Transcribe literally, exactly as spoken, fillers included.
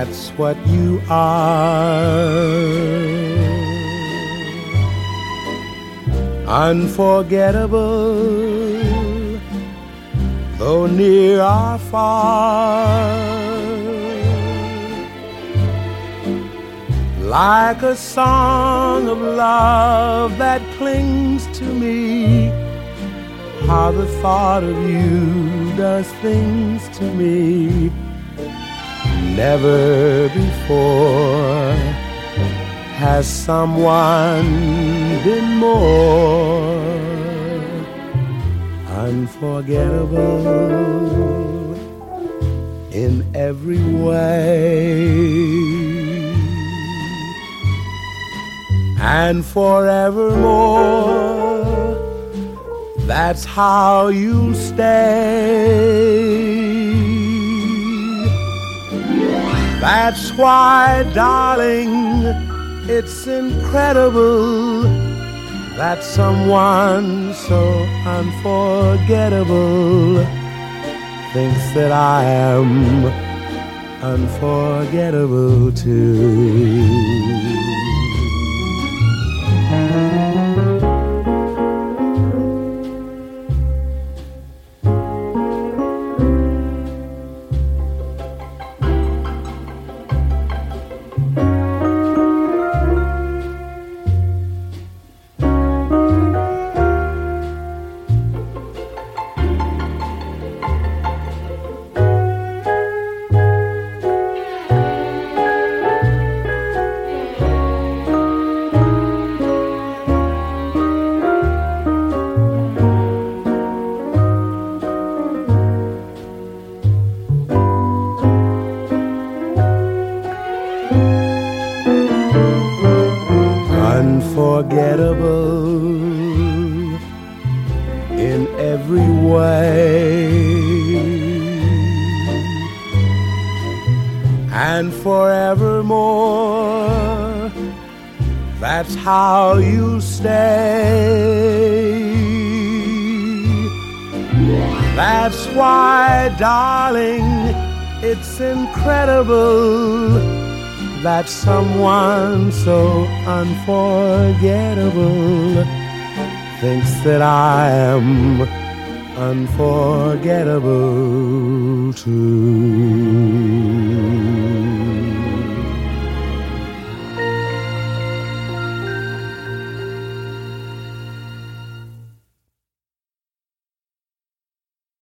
That's what you are. Unforgettable, though near or far. Like a song of love that clings to me. How the thought of you does things to me. Never before has someone been more unforgettable in every way. And forevermore, that's how you'll stay. That's why, darling, it's incredible that someone so unforgettable thinks that I am unforgettable too. Unforgettable in every way, and forevermore, that's how you stay. That's why, darling, it's incredible that someone so unforgettable thinks that I am unforgettable too.